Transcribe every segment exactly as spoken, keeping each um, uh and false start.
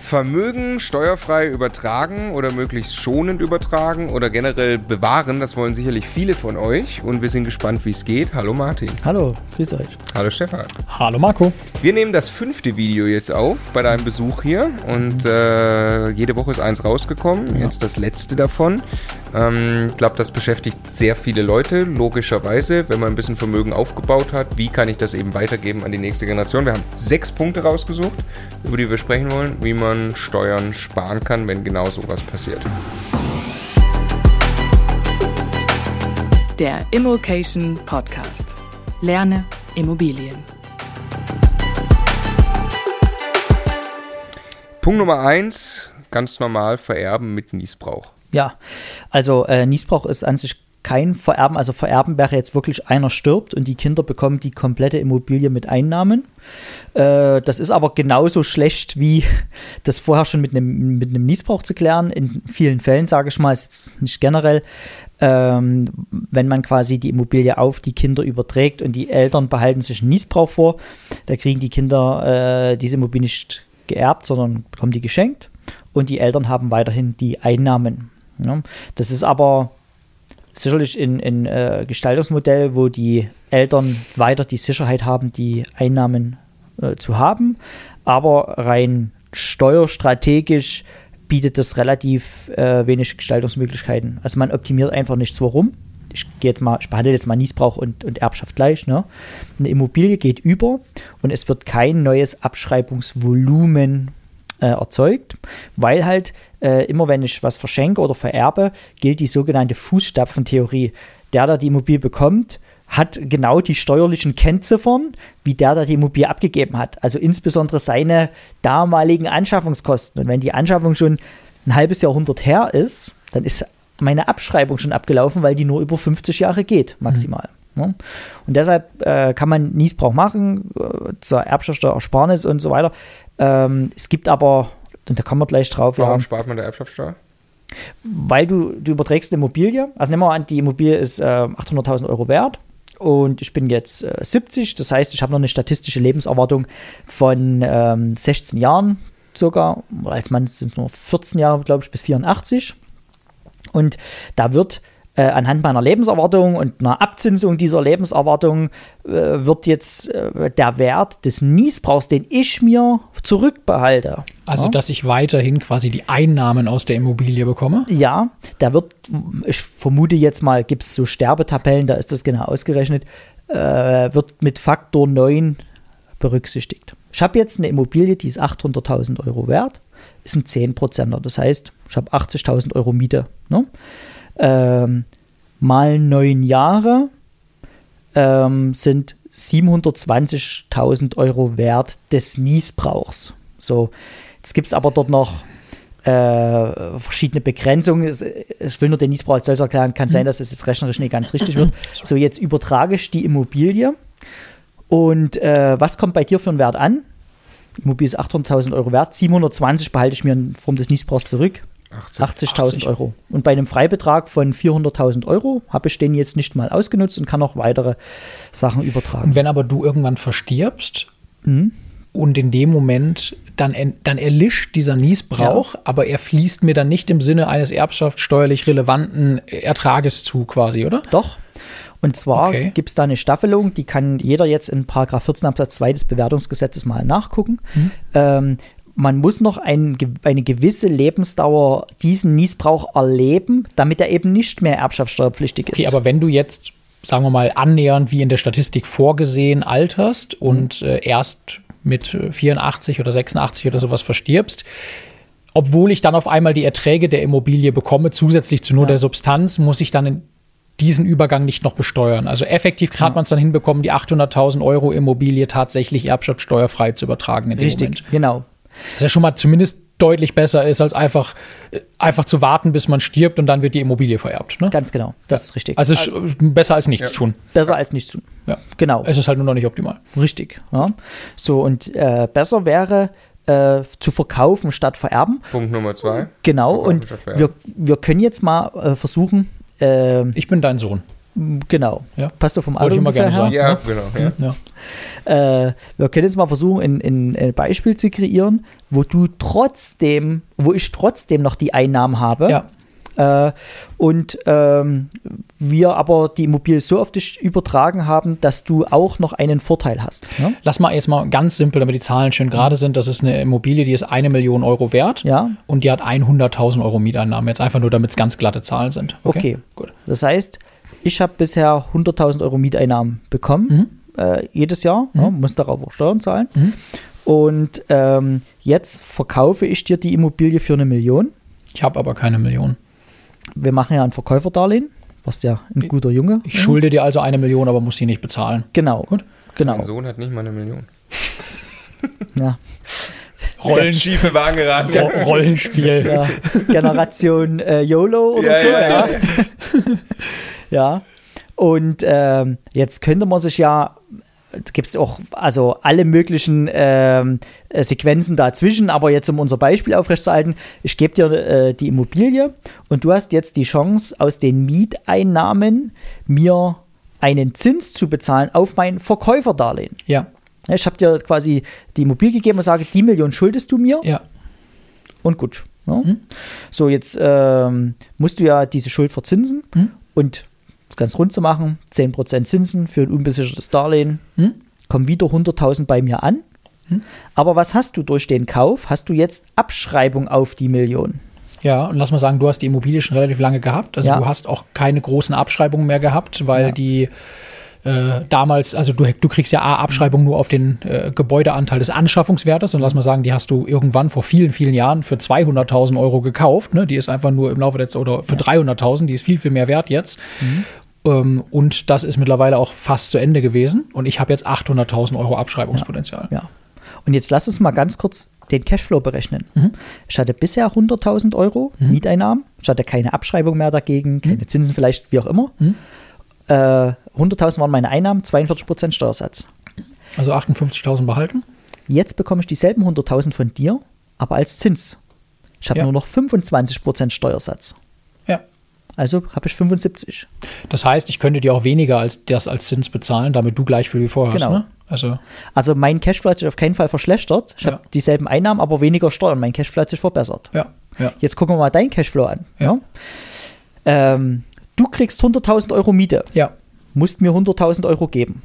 Vermögen steuerfrei übertragen oder möglichst schonend übertragen oder generell bewahren, das wollen sicherlich viele von euch und wir sind gespannt, wie es geht. Hallo Martin. Hallo, grüß euch. Hallo Stefan. Hallo Marco. Wir nehmen das fünfte Video jetzt auf bei deinem Besuch hier und äh, jede Woche ist eins rausgekommen, ja. Jetzt das letzte davon. Ähm, ich glaube, das beschäftigt sehr viele Leute, logischerweise, wenn man ein bisschen Vermögen aufgebaut hat. Wie kann ich das eben weitergeben an die nächste Generation? Wir haben sechs Punkte rausgesucht, über die wir sprechen wollen, wie man Steuern sparen kann, wenn genau sowas passiert. Der Immokation Podcast. Lerne Immobilien. Punkt Nummer eins, ganz normal vererben mit Nießbrauch. Ja, also äh, Nießbrauch ist an sich kein Vererben. Also Vererben wäre jetzt wirklich, einer stirbt und die Kinder bekommen die komplette Immobilie mit Einnahmen. Äh, das ist aber genauso schlecht, wie das vorher schon mit einem mit einem Nießbrauch zu klären. In vielen Fällen, sage ich mal, ist jetzt nicht generell, ähm, wenn man quasi die Immobilie auf die Kinder überträgt und die Eltern behalten sich einen Nießbrauch vor, da kriegen die Kinder äh, diese Immobilie nicht geerbt, sondern bekommen die geschenkt und die Eltern haben weiterhin die Einnahmen. Ja, das ist aber sicherlich ein, ein äh, Gestaltungsmodell, wo die Eltern weiter die Sicherheit haben, die Einnahmen äh, zu haben, aber rein steuerstrategisch bietet das relativ äh, wenig Gestaltungsmöglichkeiten. Also man optimiert einfach nichts. Warum? Ich gehe jetzt mal, ich behandle jetzt mal Nießbrauch und, und Erbschaft gleich. Ne? Eine Immobilie geht über und es wird kein neues Abschreibungsvolumen Äh, erzeugt, weil halt äh, immer wenn ich was verschenke oder vererbe, gilt die sogenannte Fußstapfentheorie. Der, der die Immobilie bekommt, hat genau die steuerlichen Kennziffern, wie der, der die Immobilie abgegeben hat. Also insbesondere seine damaligen Anschaffungskosten. Und wenn die Anschaffung schon ein halbes Jahrhundert her ist, dann ist meine Abschreibung schon abgelaufen, weil die nur über fünfzig Jahre geht, maximal. Mhm. Ja? Und deshalb äh, kann man Nießbrauch machen, äh, zur Erbschaftssteuerersparnis und so weiter. Ähm, es gibt aber, und da kommen wir gleich drauf. Warum ja, spart man der Erbschaftssteuer? Weil du, du überträgst eine Immobilie. Also nehmen wir an, die Immobilie ist äh, achthunderttausend Euro wert und ich bin jetzt äh, siebzig. Das heißt, ich habe noch eine statistische Lebenserwartung von ähm, sechzehn Jahren sogar. Als Mann sind es nur vierzehn Jahre, glaube ich, bis vierundachtzig. Und da wird Äh, anhand meiner Lebenserwartung und einer Abzinsung dieser Lebenserwartung äh, wird jetzt äh, der Wert des Nießbrauchs, den ich mir zurückbehalte. Also, ja? dass ich weiterhin quasi die Einnahmen aus der Immobilie bekomme? Ja, der wird, ich vermute jetzt mal, gibt es so Sterbetabellen, da ist das genau ausgerechnet, äh, wird mit Faktor neun berücksichtigt. Ich habe jetzt eine Immobilie, die ist achthunderttausend Euro wert, ist ein zehn Prozenter. Das heißt, ich habe achtzigtausend Euro Miete, ne? Ähm, mal neun Jahre ähm, sind siebenhundertzwanzigtausend Euro Wert des Nießbrauchs. So, jetzt gibt es aber dort noch äh, verschiedene Begrenzungen. Es, ich will nur den Nießbrauch als solches erklären, kann sein, dass es jetzt rechnerisch nicht ganz richtig wird. So, jetzt übertrage ich die Immobilie und äh, was kommt bei dir für einen Wert an? Die Immobilie ist achthunderttausend Euro wert, siebenhundertzwanzig behalte ich mir in Form des Nießbrauchs zurück. achtzigtausend Euro. Und bei einem Freibetrag von vierhunderttausend Euro habe ich den jetzt nicht mal ausgenutzt und kann auch weitere Sachen übertragen. Und wenn aber du irgendwann verstirbst mhm. und in dem Moment dann, dann erlischt dieser Nießbrauch, ja. aber er fließt mir dann nicht im Sinne eines erbschaftssteuerlich relevanten Ertrages zu quasi, oder? Doch. Und zwar okay. gibt es da eine Staffelung, die kann jeder jetzt in Paragraph vierzehn Absatz zwei des Bewertungsgesetzes mal nachgucken. Mhm. Ähm, Man muss noch ein, eine gewisse Lebensdauer diesen Nießbrauch erleben, damit er eben nicht mehr erbschaftssteuerpflichtig ist. Okay, aber wenn du jetzt, sagen wir mal, annähernd wie in der Statistik vorgesehen alterst mhm. und äh, erst mit vierundachtzig oder sechsundachtzig oder sowas verstirbst, obwohl ich dann auf einmal die Erträge der Immobilie bekomme, zusätzlich zu nur ja. der Substanz, muss ich dann in diesen Übergang nicht noch besteuern. Also effektiv hat ja. man es dann hinbekommen, die achthunderttausend Euro Immobilie tatsächlich erbschaftssteuerfrei zu übertragen in dem Richtig, Moment. genau. Was ja schon mal zumindest deutlich besser ist, als einfach, einfach zu warten, bis man stirbt und dann wird die Immobilie vererbt. Ne? Ganz genau, das ja. ist richtig. Also es ist besser als nichts ja. tun. Besser als nichts tun. Ja. Genau. Es ist halt nur noch nicht optimal. Richtig. Ja. So, und äh, besser wäre äh, zu verkaufen statt vererben. Punkt Nummer zwei. Genau, und wir, wir können jetzt mal äh, versuchen. Äh, ich bin dein Sohn. Genau. Ja. Passt du vom Wollte Alter ich immer gerne ungefähr her? sagen. Ja, genau. Ja. Ja. Äh, wir können jetzt mal versuchen, ein, ein, ein Beispiel zu kreieren, wo du trotzdem, wo ich trotzdem noch die Einnahmen habe. Ja. Äh, und ähm, wir aber die Immobilie so auf dich übertragen haben, dass du auch noch einen Vorteil hast. Ne? Lass mal jetzt mal ganz simpel, damit die Zahlen schön gerade sind. Das ist eine Immobilie, die ist eine Million Euro wert Ja. und die hat hunderttausend Euro Mieteinnahmen. Jetzt einfach nur, damit es ganz glatte Zahlen sind. Okay. Okay, gut. Das heißt, ich habe bisher hunderttausend Euro Mieteinnahmen bekommen, Mhm. äh, jedes Jahr, Mhm. ne, muss darauf auch Steuern zahlen. Mhm. Und ähm, jetzt verkaufe ich dir die Immobilie für eine Million. Ich habe aber keine Million. Wir machen ja ein Verkäuferdarlehen, was ja ein guter Junge. Ich schulde dir also eine Million, aber muss sie nicht bezahlen. Genau. Gut. Genau. Mein Sohn hat nicht mal eine Million. Ja. Rollen, Schiefe Wagen geraten. Ro Rollenspiel. Ja. Generation äh, YOLO oder Ja, so. ja, Ja, ja, ja. Ja. Und ähm, jetzt könnte man sich ja, gibt es auch also alle möglichen ähm, äh, Sequenzen dazwischen, aber jetzt um unser Beispiel aufrechtzuerhalten, ich gebe dir äh, die Immobilie und du hast jetzt die Chance, aus den Mieteinnahmen mir einen Zins zu bezahlen auf mein Verkäuferdarlehen. Ja, Ich habe dir quasi die Immobilie gegeben und sage, die Million schuldest du mir ja. und gut. Ja. Mhm. So, jetzt ähm, musst du ja diese Schuld verzinsen Mhm. und das ganz rund zu machen, zehn Prozent Zinsen für ein unbesichertes Darlehen, Mhm. kommen wieder hunderttausend bei mir an. Mhm. Aber was hast du durch den Kauf? Hast du jetzt Abschreibung auf die Million? Ja, und lass mal sagen, du hast die Immobilie schon relativ lange gehabt. Also Ja. du hast auch keine großen Abschreibungen mehr gehabt, weil Ja. die äh, damals, also du, du kriegst ja A, Abschreibung nur auf den äh, Gebäudeanteil des Anschaffungswertes und lass mal sagen, die hast du irgendwann vor vielen, vielen Jahren für zweihunderttausend Euro gekauft. Ne? Die ist einfach nur im Laufe der Zeit, oder für dreihunderttausend, die ist viel, viel mehr wert jetzt. Ähm, und das ist mittlerweile auch fast zu Ende gewesen und ich habe jetzt achthunderttausend Euro Abschreibungspotenzial. Ja. Und jetzt lass uns mal ganz kurz den Cashflow berechnen. Mhm. Ich hatte bisher hunderttausend Euro Mhm. Mieteinnahmen. Ich hatte keine Abschreibung mehr dagegen, keine Zinsen vielleicht, wie auch immer. Mhm. Äh, hunderttausend waren meine Einnahmen, zweiundvierzig Prozent Steuersatz. Also achtundfünfzigtausend behalten. Jetzt bekomme ich dieselben hunderttausend von dir, aber als Zins. Ich habe Ja. nur noch fünfundzwanzig Prozent Steuersatz. Ja. Also habe ich fünfundsiebzig. Das heißt, ich könnte dir auch weniger als das als Zins bezahlen, damit du gleich viel wie vorher Genau. hast. Ne? Also, Also mein Cashflow hat sich auf keinen Fall verschlechtert. Ich Ja. habe dieselben Einnahmen, aber weniger Steuern. Mein Cashflow hat sich verbessert. ja, ja. Jetzt gucken wir mal deinen Cashflow an. Ja. Ja? Ähm, du kriegst hunderttausend Euro Miete, Ja, musst mir hunderttausend Euro geben.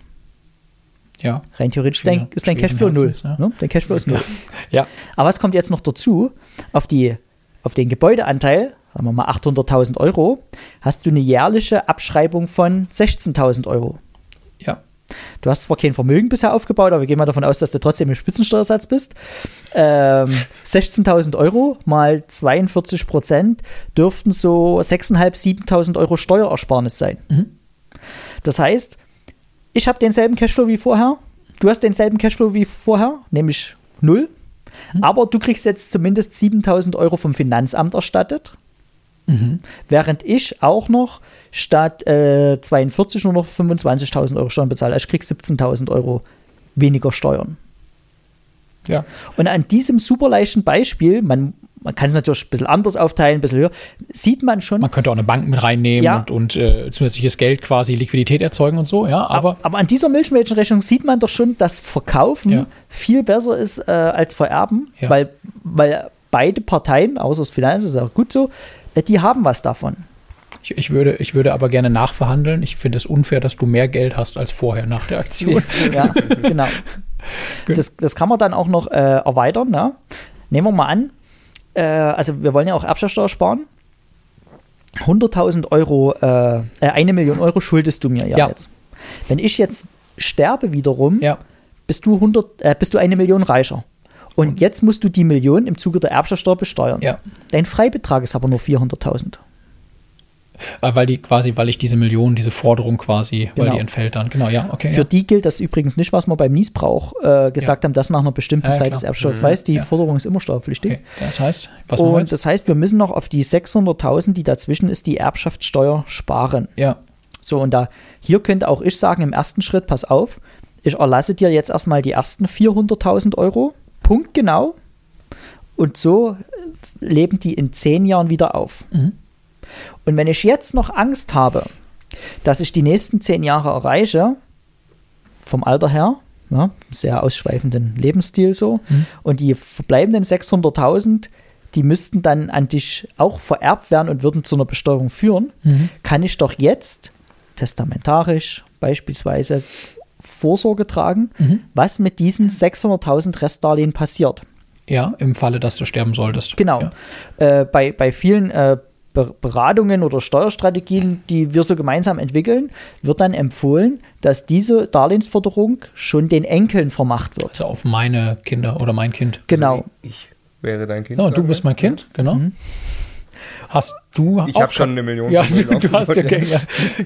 ja, Rein theoretisch Schwer- dein, ist dein schweren Cashflow null. Herzens, ja. Ne? Dein Cashflow ist null. ja. Aber was kommt jetzt noch dazu? Auf, die, auf den Gebäudeanteil, sagen wir mal achthunderttausend Euro, hast du eine jährliche Abschreibung von sechzehntausend Euro. Ja, Du hast zwar kein Vermögen bisher aufgebaut, aber wir gehen mal davon aus, dass du trotzdem im Spitzensteuersatz bist. Ähm, sechzehntausend Euro mal zweiundvierzig Prozent dürften so sechstausendfünfhundert, siebentausend Euro Steuerersparnis sein. Mhm. Das heißt, ich habe denselben Cashflow wie vorher, du hast denselben Cashflow wie vorher, nämlich null, Mhm. aber du kriegst jetzt zumindest siebentausend Euro vom Finanzamt erstattet, Mhm. während ich auch noch statt äh, zweiundvierzig nur noch fünfundzwanzigtausend Euro Steuern bezahle. Also ich kriege siebzehntausend Euro weniger Steuern. Ja, Und an diesem super leichten Beispiel, man, man kann es natürlich ein bisschen anders aufteilen, ein bisschen höher, sieht man schon, man könnte auch eine Bank mit reinnehmen Ja. und, und äh, zusätzliches Geld quasi Liquidität erzeugen und so, ja, aber aber, aber an dieser Milchmädchenrechnung sieht man doch schon, dass Verkaufen Ja. viel besser ist äh, als Vererben, Ja. weil, weil beide Parteien, außer das Finanz ist auch gut so, äh, die haben was davon. ich, ich, würde, ich würde aber gerne nachverhandeln. Ich finde es unfair, dass du mehr Geld hast als vorher nach der Aktion. Ja, genau. Gut. Das, das kann man dann auch noch äh, erweitern. Ne? Nehmen wir mal an, äh, also wir wollen ja auch Erbschaftssteuer sparen. hunderttausend Euro, äh, äh, eine Million Euro schuldest du mir ja, Ja. jetzt. Wenn ich jetzt sterbe wiederum, Ja, bist du hundert, äh, bist du eine Million reicher. Und jetzt musst du die Million im Zuge der Erbschaftssteuer besteuern. ja. Dein Freibetrag ist aber nur vierhunderttausend. Äh, Weil die quasi, weil ich diese Million, diese Forderung quasi, weil Genau. die entfällt dann. Genau, ja, okay. Für ja. die gilt das übrigens nicht, was wir beim Niesbrauch äh, gesagt haben, dass nach einer bestimmten Ja, Zeit klar. des Erbschaftssteuerfreis die Ja. Forderung ist immer steuerpflichtig. Okay. Das heißt, was machen wir Und jetzt? das heißt, wir müssen noch auf die sechshunderttausend, die dazwischen ist, die Erbschaftssteuer sparen. Ja, So, und da hier könnte auch ich sagen, im ersten Schritt, pass auf, ich erlasse dir jetzt erstmal die ersten vierhunderttausend Euro, punktgenau, und so leben die in zehn Jahren wieder auf. Mhm. Und wenn ich jetzt noch Angst habe, dass ich die nächsten zehn Jahre erreiche, vom Alter her, ja, sehr ausschweifenden Lebensstil so, mhm. und die verbleibenden sechshunderttausend, die müssten dann an dich auch vererbt werden und würden zu einer Besteuerung führen, mhm. kann ich doch jetzt testamentarisch beispielsweise Vorsorge tragen, mhm. was mit diesen sechshunderttausend Restdarlehen passiert. Ja, im Falle, dass du sterben solltest. Genau. Ja. Äh, bei, bei vielen äh, Beratungen oder Steuerstrategien, die wir so gemeinsam entwickeln, wird dann empfohlen, dass diese Darlehensforderung schon den Enkeln vermacht wird. Also auf meine Kinder oder mein Kind. Genau. Also ich wäre dein Kind. Oh, du bist mein Kind, genau. Mhm. Hast du Ich habe schon eine Million. Ja, du, du hast okay. Ja.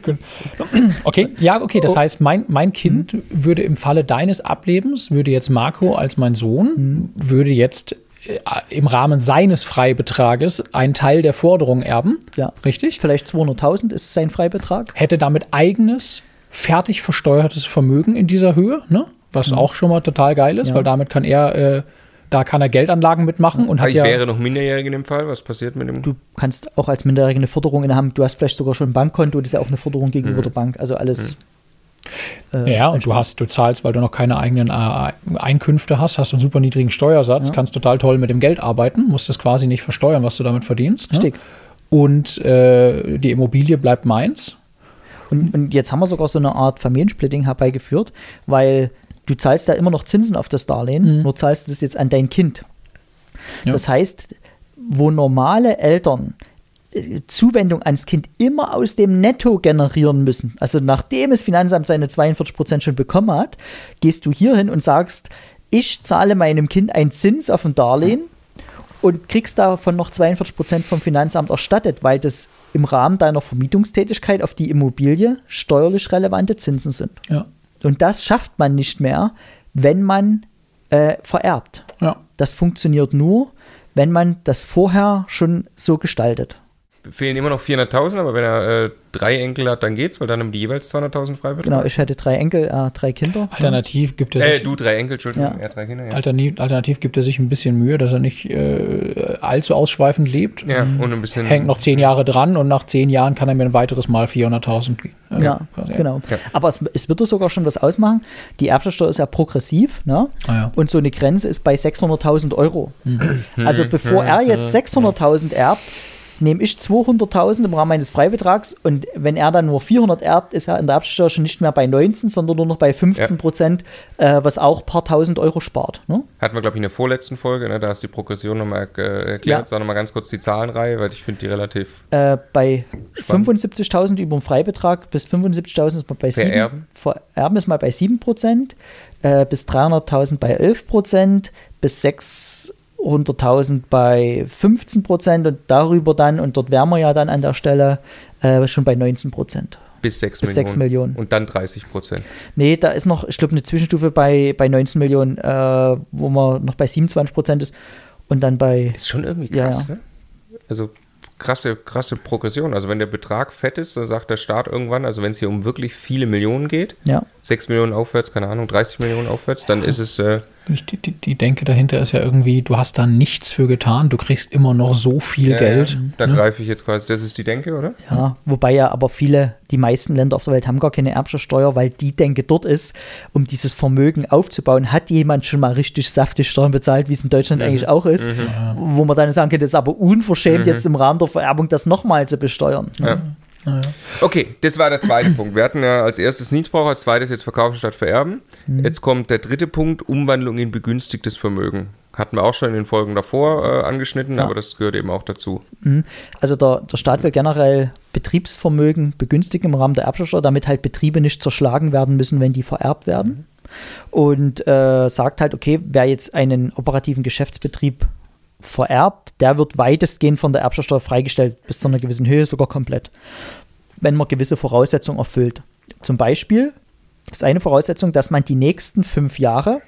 Okay, ja, okay. Das heißt, mein, mein Kind mhm. würde im Falle deines Ablebens, würde jetzt Marco als mein Sohn, mhm. würde jetzt im Rahmen seines Freibetrages einen Teil der Forderung erben. Ja. Richtig? Vielleicht zweihunderttausend ist sein Freibetrag. Hätte damit eigenes, fertig versteuertes Vermögen in dieser Höhe, ne? Was mhm. auch schon mal total geil ist, ja. weil damit kann er, äh, da kann er Geldanlagen mitmachen. Und hat ich ja, wäre noch minderjährig in dem Fall. Was passiert mit dem? Du kannst auch als Minderjährige eine Forderung innehaben. Du hast vielleicht sogar schon ein Bankkonto. Das ist ja auch eine Forderung gegenüber mhm. der Bank. Also alles. Mhm. Äh, ja, und du hast, du zahlst, weil du noch keine eigenen äh, Einkünfte hast, hast einen super niedrigen Steuersatz, ja. kannst total toll mit dem Geld arbeiten, musst das quasi nicht versteuern, was du damit verdienst. Richtig. Ne? Und äh, die Immobilie bleibt meins. Und, und jetzt haben wir sogar so eine Art Familiensplitting herbeigeführt, weil du zahlst ja immer noch Zinsen auf das Darlehen, mhm. nur zahlst du das jetzt an dein Kind. Ja. Das heißt, wo normale Eltern Zuwendung ans Kind immer aus dem Netto generieren müssen. Also nachdem das Finanzamt seine zweiundvierzig Prozent schon bekommen hat, gehst du hier hin und sagst, ich zahle meinem Kind einen Zins auf ein Darlehen und kriegst davon noch zweiundvierzig Prozent vom Finanzamt erstattet, weil das im Rahmen deiner Vermietungstätigkeit auf die Immobilie steuerlich relevante Zinsen sind. Ja. Und das schafft man nicht mehr, wenn man äh, vererbt. Ja. Das funktioniert nur, wenn man das vorher schon so gestaltet. Fehlen immer noch vierhunderttausend, aber wenn er äh, drei Enkel hat, dann geht's, weil dann haben die jeweils zweihunderttausend Freibetrag. Genau, ich hätte drei Enkel, äh, drei Kinder. Alternativ gibt er sich... Äh, du drei Enkel, Entschuldigung, ja. er drei Kinder, ja. Alternativ, alternativ gibt er sich ein bisschen Mühe, dass er nicht äh, allzu ausschweifend lebt. Ja, und ein bisschen... Hängt noch zehn Jahre dran und nach zehn Jahren kann er mir ein weiteres Mal vierhunderttausend geben. Äh, ja, quasi, ja, genau. Ja. Aber es, es wird sogar schon was ausmachen. Die Erbschaftssteuer ist ja progressiv, ne? Ah, ja. Und so eine Grenze ist bei sechshunderttausend Euro. Mhm. Also bevor er jetzt sechshunderttausend erbt, nehme ich zweihunderttausend im Rahmen meines Freibetrags und wenn er dann nur vierhundert erbt, ist er in der Erbschaftssteuer schon nicht mehr bei neunzehn, sondern nur noch bei fünfzehn Prozent, ja. äh, was auch ein paar tausend Euro spart. Ne? Hatten wir, glaube ich, in der vorletzten Folge, ne? Da hast du die Progression nochmal äh, erklärt. Ja. Sag nochmal ganz kurz die Zahlenreihe, weil ich finde die relativ äh, Bei fünfundsiebzigtausend über dem Freibetrag bis fünfundsiebzigtausend ist man bei sieben Prozent. Vererben ist mal bei sieben Prozent, äh, bis dreihunderttausend bei elf Prozent, bis sechshunderttausend bei fünfzehn Prozent und darüber dann, und dort wären wir ja dann an der Stelle, äh, schon bei neunzehn Prozent. Bis sechs Bis sechs Millionen. Und dann dreißig Prozent. Nee, da ist noch, ich glaube, eine Zwischenstufe bei, bei neunzehn Millionen, äh, wo man noch bei siebenundzwanzig Prozent ist und dann bei... Ist schon irgendwie krass, ja, ja. ne? Also krasse, krasse Progression. Also wenn der Betrag fett ist, dann sagt der Staat irgendwann, also wenn es hier um wirklich viele Millionen geht, ja. sechs Millionen aufwärts, keine Ahnung, dreißig Millionen aufwärts, dann ist es... Äh, Die, die, die Denke dahinter ist ja irgendwie, du hast da nichts für getan, du kriegst immer noch so viel ja, Geld. Ja, da ne? greife ich jetzt quasi, das ist die Denke, oder? Ja, wobei ja aber viele, die meisten Länder auf der Welt haben gar keine Erbschaftssteuer, weil die Denke dort ist, um dieses Vermögen aufzubauen, hat jemand schon mal richtig saftig Steuern bezahlt, wie es in Deutschland mhm. eigentlich auch ist, mhm. wo man dann sagen könnte, das ist aber unverschämt, mhm. jetzt im Rahmen der Vererbung das nochmal zu besteuern. Ja. Ja. Okay, das war der zweite Punkt. Wir hatten ja als erstes Nietsbrauch, als zweites jetzt Verkaufen statt Vererben. Mhm. Jetzt kommt der dritte Punkt, Umwandlung in begünstigtes Vermögen. Hatten wir auch schon in den Folgen davor äh, angeschnitten, ja. aber das gehört eben auch dazu. Mhm. Also der, der Staat will generell Betriebsvermögen begünstigen im Rahmen der Erbschaftssteuer, damit halt Betriebe nicht zerschlagen werden müssen, wenn die vererbt werden. Mhm. Und äh, sagt halt, okay, wer jetzt einen operativen Geschäftsbetrieb vererbt, der wird weitestgehend von der Erbschaftssteuer freigestellt, bis zu einer gewissen Höhe, sogar komplett, wenn man gewisse Voraussetzungen erfüllt. Zum Beispiel ist eine Voraussetzung, dass man die nächsten fünf Jahre,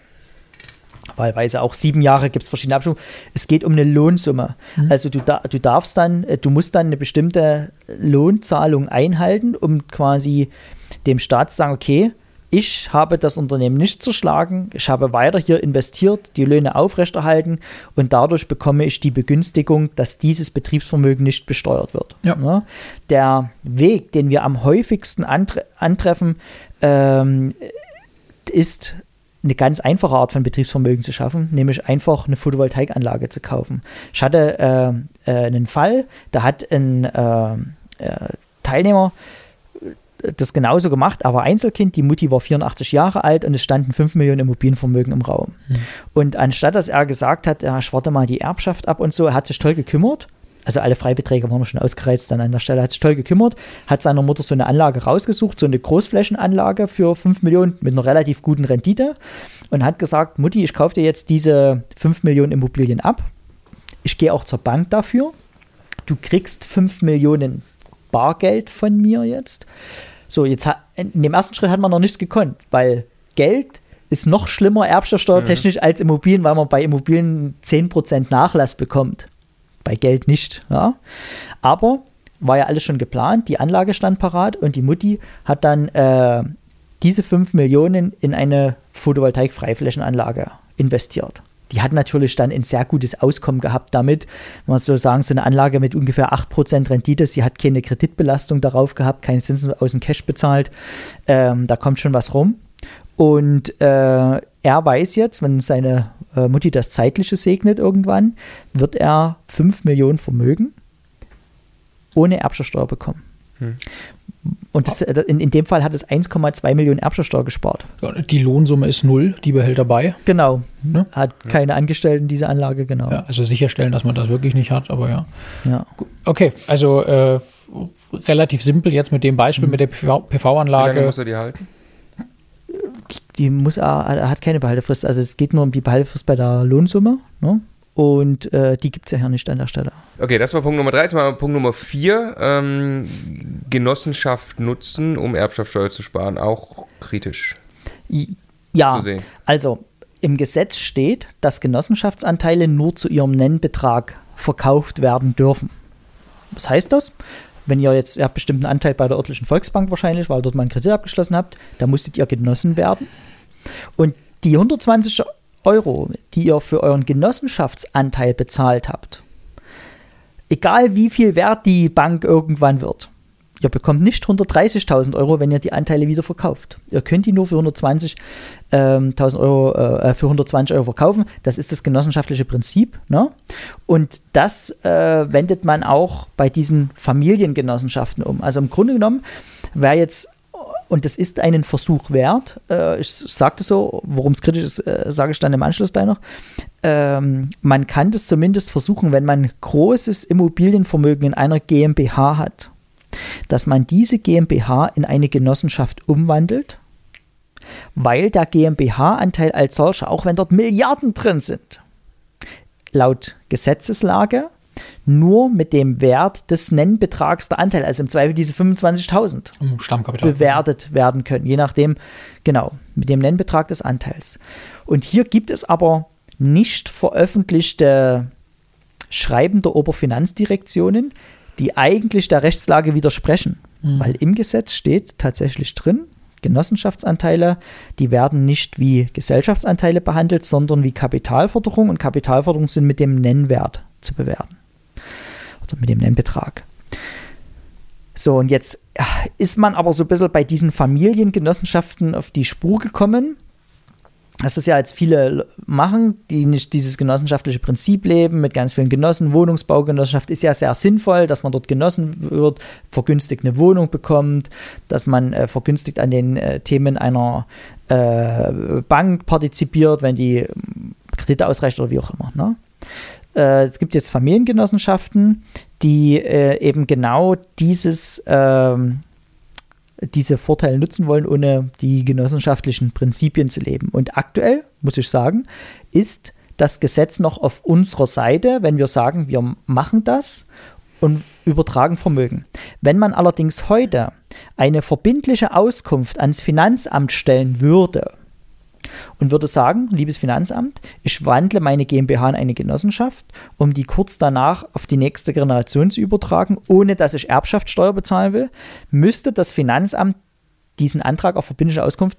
wahlweise auch sieben Jahre, gibt es verschiedene Abstufungen, es geht um eine Lohnsumme. Mhm. Also du, da, du darfst dann, du musst dann eine bestimmte Lohnzahlung einhalten, um quasi dem Staat zu sagen, okay, ich habe das Unternehmen nicht zerschlagen, ich habe weiter hier investiert, die Löhne aufrechterhalten und dadurch bekomme ich die Begünstigung, dass dieses Betriebsvermögen nicht besteuert wird. Ja. Ja, der Weg, den wir am häufigsten antre- antreffen, ähm, ist eine ganz einfache Art von Betriebsvermögen zu schaffen, nämlich einfach eine Photovoltaikanlage zu kaufen. Ich hatte äh, äh, einen Fall, da hat ein äh, äh, Teilnehmer das genauso gemacht, aber Einzelkind, die Mutti war vierundachtzig Jahre alt und es standen fünf Millionen Immobilienvermögen im Raum. Hm. Und anstatt, dass er gesagt hat, ja, ich warte mal die Erbschaft ab und so, er hat sich toll gekümmert, also alle Freibeträge waren schon ausgereizt dann an der Stelle, hat sich toll gekümmert, hat seiner Mutter so eine Anlage rausgesucht, so eine Großflächenanlage für fünf Millionen mit einer relativ guten Rendite und hat gesagt, Mutti, ich kaufe dir jetzt diese fünf Millionen Immobilien ab, ich gehe auch zur Bank dafür, du kriegst fünf Millionen Bargeld von mir jetzt. So, jetzt hat, in dem ersten Schritt hat man noch nichts gekonnt, weil Geld ist noch schlimmer erbschaftssteuertechnisch mhm. als Immobilien, weil man bei Immobilien zehn Prozent Nachlass bekommt. Bei Geld nicht. Ja. Aber war ja alles schon geplant, die Anlage stand parat und die Mutti hat dann äh, diese fünf Millionen in eine Photovoltaik-Freiflächenanlage investiert. Die hat natürlich dann ein sehr gutes Auskommen gehabt damit, man soll sagen, so eine Anlage mit ungefähr acht Prozent Rendite, sie hat keine Kreditbelastung darauf gehabt, keine Zinsen aus dem Cash bezahlt, ähm, da kommt schon was rum. Und äh, er weiß jetzt, wenn seine äh, Mutti das Zeitliche segnet irgendwann, wird er fünf Millionen Vermögen ohne Erbschaftssteuer bekommen. Hm. Und das, in, in dem Fall hat es eins Komma zwei Millionen Erbschaftssteuer gespart. Die Lohnsumme ist null, die behält dabei. Genau. Ne? Hat ja. keine Angestellten, diese Anlage, genau. Ja, also sicherstellen, dass man das wirklich nicht hat, aber ja. ja. Okay, also äh, relativ simpel jetzt mit dem Beispiel mhm. mit der P V-Anlage. Wie lange muss er die halten? Die muss er, er hat keine Behaltefrist. Also es geht nur um die Behaltefrist bei der Lohnsumme, ne? Und äh, die gibt es ja hier nicht an der Stelle. Okay, das war Punkt Nummer drei. Jetzt mal Punkt Nummer vier. Ähm, Genossenschaft nutzen, um Erbschaftssteuer zu sparen. Auch kritisch ja, zu sehen. Also im Gesetz steht, dass Genossenschaftsanteile nur zu ihrem Nennbetrag verkauft werden dürfen. Was heißt das? Wenn ihr jetzt, ihr habt bestimmt einen Anteil bei der örtlichen Volksbank wahrscheinlich, weil ihr dort mal einen Kredit abgeschlossen habt, da musstet ihr genossen werden. Und die hundertzwanzig Euro, die ihr für euren Genossenschaftsanteil bezahlt habt, egal wie viel wert die Bank irgendwann wird, ihr bekommt nicht hundertdreißigtausend Euro, wenn ihr die Anteile wieder verkauft. Ihr könnt die nur für hundertzwanzigtausend Euro, äh, für hundertzwanzig Euro verkaufen. Das ist das genossenschaftliche Prinzip. Ne? Und das äh, wendet man auch bei diesen Familiengenossenschaften um. Also im Grunde genommen, wer jetzt und das ist einen Versuch wert. Äh, ich sage das so, worum es kritisch ist, äh, sage ich dann im Anschluss gleich noch. Ähm, man kann das zumindest versuchen, wenn man großes Immobilienvermögen in einer GmbH hat, dass man diese GmbH in eine Genossenschaft umwandelt, weil der GmbH-Anteil als solcher, auch wenn dort Milliarden drin sind, laut Gesetzeslage nur mit dem Wert des Nennbetrags der Anteile, also im Zweifel diese fünfundzwanzigtausend, Stammkapital bewertet werden können, je nachdem, genau, mit dem Nennbetrag des Anteils. Und hier gibt es aber nicht veröffentlichte Schreiben der Oberfinanzdirektionen, die eigentlich der Rechtslage widersprechen, mhm. weil im Gesetz steht tatsächlich drin, Genossenschaftsanteile, die werden nicht wie Gesellschaftsanteile behandelt, sondern wie Kapitalforderung, und Kapitalforderungen sind mit dem Nennwert zu bewerten. Oder mit dem Nennbetrag. So, und jetzt ist man aber so ein bisschen bei diesen Familiengenossenschaften auf die Spur gekommen. Das ist ja jetzt viele machen, die nicht dieses genossenschaftliche Prinzip leben, mit ganz vielen Genossen. Wohnungsbaugenossenschaft ist ja sehr sinnvoll, dass man dort genossen wird, vergünstigt eine Wohnung bekommt, dass man äh, vergünstigt an den äh, Themen einer äh, Bank partizipiert, wenn die Kredite ausreicht oder wie auch immer. Ne? Äh, es gibt jetzt Familiengenossenschaften, die äh, eben genau dieses ähm, diese Vorteile nutzen wollen, ohne die genossenschaftlichen Prinzipien zu leben. Und aktuell, muss ich sagen, ist das Gesetz noch auf unserer Seite, wenn wir sagen, wir machen das und übertragen Vermögen. Wenn man allerdings heute eine verbindliche Auskunft ans Finanzamt stellen würde und würde sagen, liebes Finanzamt, ich wandle meine GmbH in eine Genossenschaft, um die kurz danach auf die nächste Generation zu übertragen, ohne dass ich Erbschaftssteuer bezahlen will, müsste das Finanzamt diesen Antrag auf verbindliche Auskunft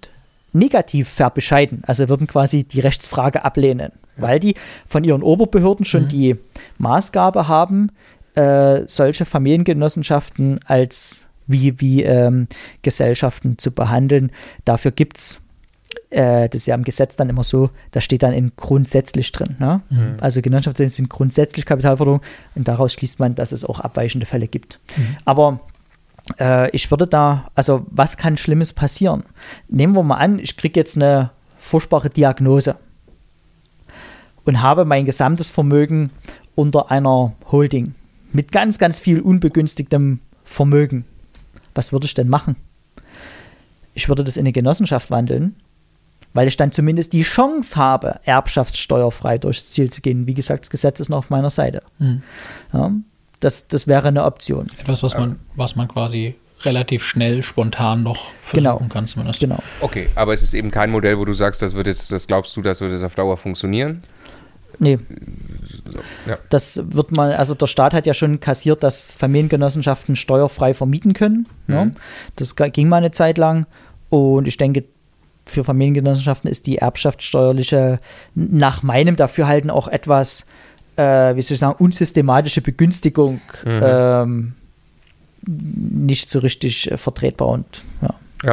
negativ verbescheiden, also würden quasi die Rechtsfrage ablehnen, ja. weil die von ihren Oberbehörden schon mhm. die Maßgabe haben, äh, solche Familiengenossenschaften als wie, wie ähm, Gesellschaften zu behandeln. Dafür gibt es, äh, das ist ja im Gesetz dann immer so, da steht dann in grundsätzlich drin. Ne? Mhm. Also Genossenschaften sind grundsätzlich Kapitalforderung und daraus schließt man, dass es auch abweichende Fälle gibt. Mhm. Aber äh, ich würde da, also was kann Schlimmes passieren? Nehmen wir mal an, ich kriege jetzt eine furchtbare Diagnose und habe mein gesamtes Vermögen unter einer Holding mit ganz, ganz viel unbegünstigtem Vermögen. Was würde ich denn machen? Ich würde das in eine Genossenschaft wandeln, weil ich dann zumindest die Chance habe, erbschaftssteuerfrei durchs Ziel zu gehen. Wie gesagt, das Gesetz ist noch auf meiner Seite. Mhm. Ja, das, das wäre eine Option. Etwas, was man, was man quasi relativ schnell, spontan noch versuchen genau. kann zumindest. Genau. Okay, aber es ist eben kein Modell, wo du sagst, das wird jetzt, das glaubst du, das wird jetzt auf Dauer funktionieren? Nee. Ja. Das wird mal, also der Staat hat ja schon kassiert, dass Familiengenossenschaften steuerfrei vermieten können. Mhm. Ja. Das ging mal eine Zeit lang und ich denke, für Familiengenossenschaften ist die erbschaftssteuerliche, nach meinem Dafürhalten auch etwas, äh, wie soll ich sagen, unsystematische Begünstigung mhm. ähm, nicht so richtig äh, vertretbar. Und, ja. ja.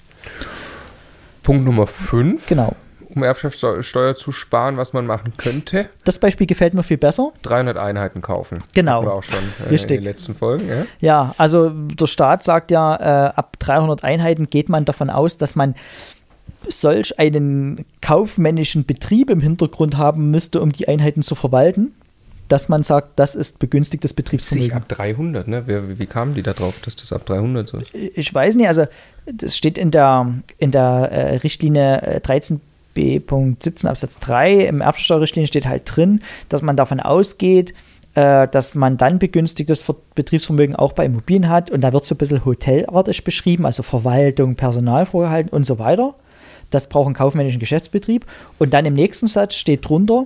Punkt Nummer fünf. Genau. Um Erbschaftssteuer zu sparen, was man machen könnte. Das Beispiel gefällt mir viel besser. dreihundert Einheiten kaufen. Genau. Hatten wir auch schon äh, Richtig. in den letzten Folgen. Ja, ja also der Staat sagt ja, äh, ab dreihundert Einheiten geht man davon aus, dass man solch einen kaufmännischen Betrieb im Hintergrund haben müsste, um die Einheiten zu verwalten, dass man sagt, das ist begünstigtes Betriebsvermögen. Ab dreihundert, ne? Wie, wie kamen die da drauf, dass das ab dreihundert so ist? Ich weiß nicht, also das steht in der, in der äh, Richtlinie äh, dreizehn b Punkt siebzehn Absatz drei, im Erbschaftssteuerrichtlinie steht halt drin, dass man davon ausgeht, äh, dass man dann begünstigtes Betriebsvermögen auch bei Immobilien hat und da wird so ein bisschen hotelartig beschrieben, also Verwaltung, Personal vorgehalten und so weiter. Das braucht einen kaufmännischen Geschäftsbetrieb. Und dann im nächsten Satz steht drunter,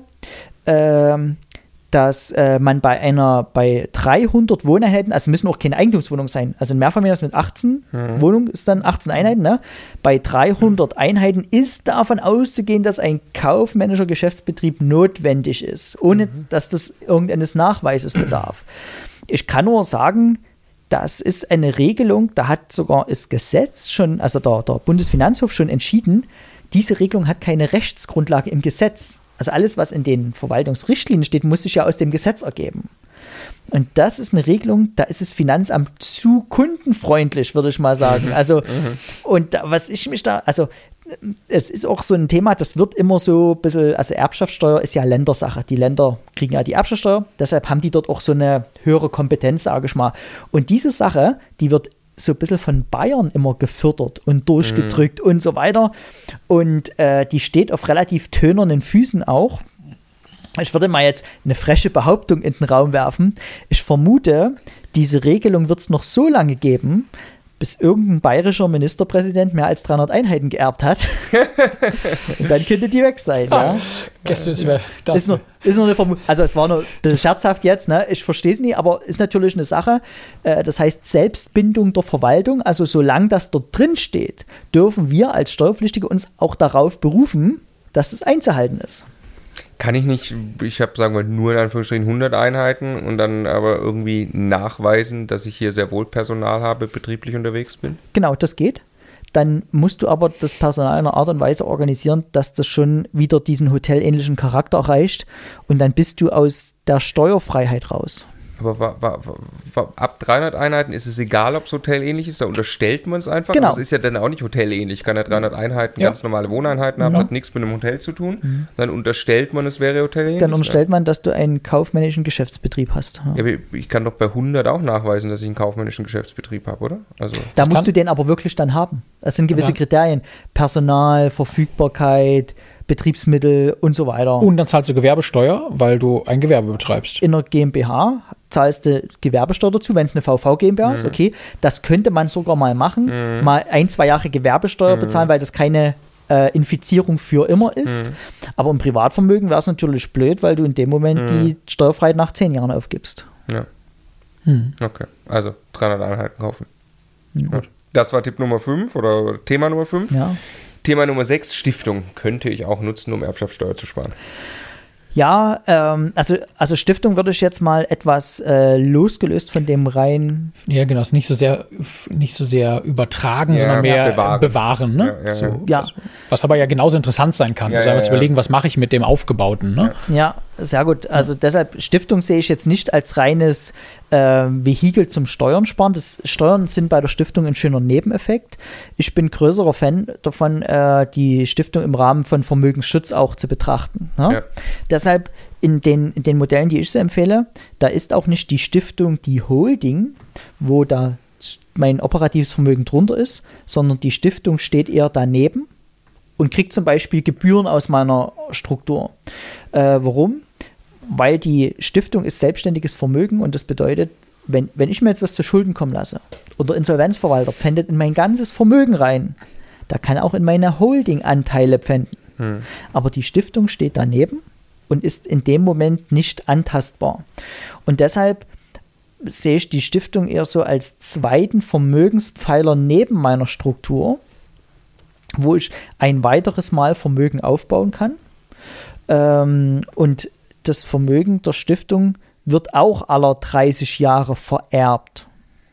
ähm, dass äh, man bei einer, bei dreihundert Wohneinheiten, also müssen auch keine Eigentumswohnungen sein, also ein Mehrfamilienhaus mit achtzehn mhm. Wohnungen ist dann achtzehn Einheiten, ne? Bei dreihundert Einheiten ist davon auszugehen, dass ein kaufmännischer Geschäftsbetrieb notwendig ist, ohne mhm. dass das irgendeines Nachweises bedarf. Ich kann nur sagen, das ist eine Regelung, da hat sogar das Gesetz schon, also der, der Bundesfinanzhof schon entschieden, diese Regelung hat keine Rechtsgrundlage im Gesetz. Also alles, was in den Verwaltungsrichtlinien steht, muss sich ja aus dem Gesetz ergeben. Und das ist eine Regelung, da ist das Finanzamt zu kundenfreundlich, würde ich mal sagen. Also, und da, was ich mich da, also es ist auch so ein Thema, das wird immer so ein bisschen, also Erbschaftssteuer ist ja Ländersache. Die Länder kriegen ja die Erbschaftssteuer, deshalb haben die dort auch so eine höhere Kompetenz, sage ich mal. Und diese Sache, die wird so ein bisschen von Bayern immer gefördert und durchgedrückt mhm. und so weiter. Und äh, die steht auf relativ tönernen Füßen auch. Ich würde mal jetzt eine freche Behauptung in den Raum werfen. Ich vermute, diese Regelung wird es noch so lange geben, bis irgendein bayerischer Ministerpräsident mehr als dreihundert Einheiten geerbt hat. Und dann könnte die weg sein. Ja. Das ist, das ist, nur, ist nur eine Vermutung. Also es war nur scherzhaft jetzt, ne? Ich verstehe es nicht, aber ist natürlich eine Sache. Äh, das heißt Selbstbindung der Verwaltung. Also solange das dort drin steht, dürfen wir als Steuerpflichtige uns auch darauf berufen, dass das einzuhalten ist. Kann ich nicht, ich habe, sagen wir, nur in Anführungsstrichen hundert Einheiten und dann aber irgendwie nachweisen, dass ich hier sehr wohl Personal habe, betrieblich unterwegs bin? Genau, das geht. Dann musst du aber das Personal in einer Art und Weise organisieren, dass das schon wieder diesen hotelähnlichen Charakter erreicht und dann bist du aus der Steuerfreiheit raus. Aber wa, wa, wa, ab dreihundert Einheiten ist es egal, ob es hotelähnlich ist, da unterstellt man es einfach. Genau. Aber es ist ja dann auch nicht hotelähnlich. Ich kann ja dreihundert Einheiten, ja. ganz normale Wohneinheiten haben, ja. hat nichts mit einem Hotel zu tun. Mhm. Dann unterstellt man, es wäre hotelähnlich. Dann unterstellt man, dass du einen kaufmännischen Geschäftsbetrieb hast. Ja. Ja, aber ich kann doch bei hundert auch nachweisen, dass ich einen kaufmännischen Geschäftsbetrieb habe, oder? Also da musst du den aber wirklich dann haben. Das sind gewisse ja. Kriterien. Personal, Verfügbarkeit, Betriebsmittel und so weiter. Und dann zahlst du Gewerbesteuer, weil du ein Gewerbe betreibst. In einer GmbH zahlst du Gewerbesteuer dazu, wenn es eine V V GmbH mhm. ist, okay. Das könnte man sogar mal machen, mhm. mal ein, zwei Jahre Gewerbesteuer mhm. bezahlen, weil das keine äh, Infizierung für immer ist. Mhm. Aber im Privatvermögen wäre es natürlich blöd, weil du in dem Moment mhm. die Steuerfreiheit nach zehn Jahren aufgibst. Ja. Mhm. Okay, also dreihundert Einheiten kaufen. Ja. Gut. Das war Tipp Nummer fünf oder Thema Nummer fünf. Ja. Thema Nummer sechs, Stiftung. Könnte ich auch nutzen, um Erbschaftssteuer zu sparen? Ja, ähm, also, also Stiftung würde ich jetzt mal etwas äh, losgelöst von dem rein. Ja, genau, ist nicht so sehr, nicht so sehr übertragen, ja, sondern mehr bewahren. bewahren ne? ja, ja, so, ja. Was, was aber ja genauso interessant sein kann. Ja, also ja, einmal zu überlegen, was mache ich mit dem Aufgebauten. Ne? Ja. ja, sehr gut. Also deshalb, Stiftung sehe ich jetzt nicht als reines äh, Vehikel zum Steuern sparen. Das Steuern sind bei der Stiftung ein schöner Nebeneffekt. Ich bin größerer Fan davon, äh, die Stiftung im Rahmen von Vermögensschutz auch zu betrachten. Ne? Ja. Deshalb in den, in den Modellen, die ich so empfehle, da ist auch nicht die Stiftung die Holding, wo da mein operatives Vermögen drunter ist, sondern die Stiftung steht eher daneben und kriegt zum Beispiel Gebühren aus meiner Struktur. Äh, warum? Weil die Stiftung ist selbstständiges Vermögen und das bedeutet, wenn, wenn ich mir jetzt was zu Schulden kommen lasse und der Insolvenzverwalter pfändet in mein ganzes Vermögen rein, da kann auch in meine Holding Anteile pfänden. Hm. Aber die Stiftung steht daneben und ist in dem Moment nicht antastbar. Und deshalb sehe ich die Stiftung eher so als zweiten Vermögenspfeiler neben meiner Struktur, wo ich ein weiteres Mal Vermögen aufbauen kann. Ähm, und das Vermögen der Stiftung wird auch aller dreißig Jahre vererbt.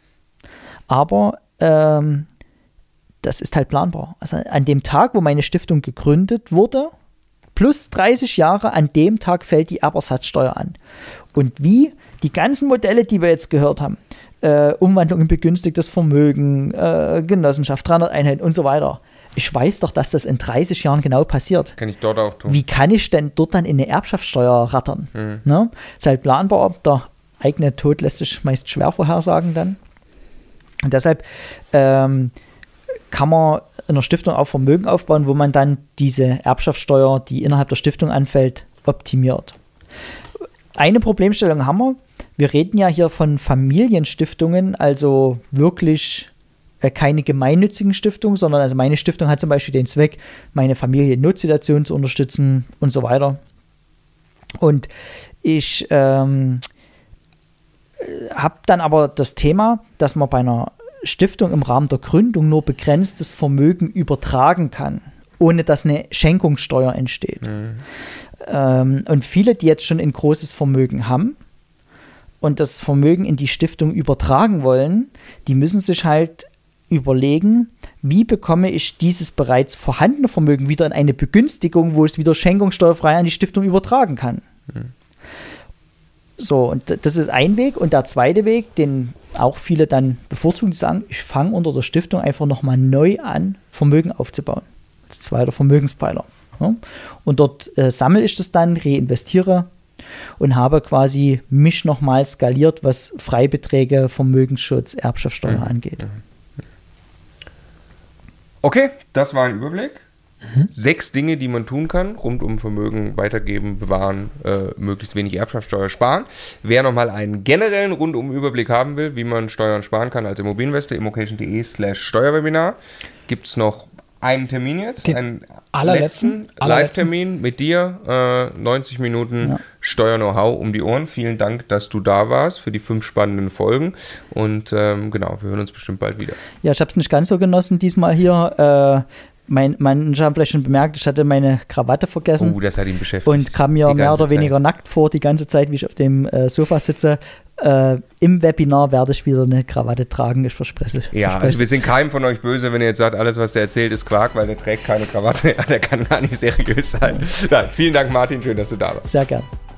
Aber ähm, das ist halt planbar. Also an dem Tag, wo meine Stiftung gegründet wurde, plus dreißig Jahre, an dem Tag fällt die Erbersatzsteuer an. Und wie die ganzen Modelle, die wir jetzt gehört haben, äh, Umwandlung in begünstigtes Vermögen, äh, Genossenschaft, dreihundert Einheiten und so weiter, ich weiß doch, dass das in dreißig Jahren genau passiert. Kann ich dort auch tun. Wie kann ich denn dort dann in eine Erbschaftssteuer rattern? Mhm. Ne? Ist halt planbar, der eigene Tod lässt sich meist schwer vorhersagen dann. Und deshalb ähm, kann man in einer Stiftung auch Vermögen aufbauen, wo man dann diese Erbschaftssteuer, die innerhalb der Stiftung anfällt, optimiert. Eine Problemstellung haben wir. Wir reden ja hier von Familienstiftungen, also wirklich keine gemeinnützigen Stiftungen, sondern also meine Stiftung hat zum Beispiel den Zweck, meine Familie in Notsituationen zu unterstützen und so weiter. Und ich ähm, habe dann aber das Thema, dass man bei einer Stiftung im Rahmen der Gründung nur begrenztes Vermögen übertragen kann, ohne dass eine Schenkungssteuer entsteht. Mhm. Ähm, und viele, die jetzt schon ein großes Vermögen haben und das Vermögen in die Stiftung übertragen wollen, die müssen sich halt überlegen, wie bekomme ich dieses bereits vorhandene Vermögen wieder in eine Begünstigung, wo ich es wieder schenkungssteuerfrei an die Stiftung übertragen kann. Mhm. So, und das ist ein Weg. Und der zweite Weg, den auch viele dann bevorzugen, die sagen, ich fange unter der Stiftung einfach nochmal neu an, Vermögen aufzubauen. Als zweiter Vermögenspfeiler. Ja? Und dort äh, sammle ich das dann, reinvestiere und habe quasi mich nochmal skaliert, was Freibeträge, Vermögensschutz, Erbschaftssteuer mhm. angeht. Okay, das war ein Überblick. Mhm. Sechs Dinge, die man tun kann, rund um Vermögen weitergeben, bewahren, äh, möglichst wenig Erbschaftssteuer sparen. Wer nochmal einen generellen rundum Überblick haben will, wie man Steuern sparen kann als Immobilieninvestor, immocation.de slash Steuerwebinar, gibt es noch einen Termin jetzt, Den einen allerletzten, letzten Live-Termin mit dir, äh, neunzig Minuten ja. Steuer-Know-how um die Ohren. Vielen Dank, dass du da warst für die fünf spannenden Folgen und ähm, genau, wir hören uns bestimmt bald wieder. Ja, ich habe es nicht ganz so genossen diesmal hier. Äh, Mein, manche haben vielleicht schon bemerkt, ich hatte meine Krawatte vergessen. Oh, das hat ihn beschäftigt. Und kam mir mehr oder weniger Zeit. nackt vor, die ganze Zeit, wie ich auf dem äh, Sofa sitze. Äh, Im Webinar werde ich wieder eine Krawatte tragen, ich verspreche es. Ja, also wir sind keinem von euch böse, wenn ihr jetzt sagt, alles, was der erzählt, ist Quark, weil der trägt keine Krawatte. Ja, der kann gar nicht seriös sein. Nein, vielen Dank, Martin, schön, dass du da warst. Sehr gern.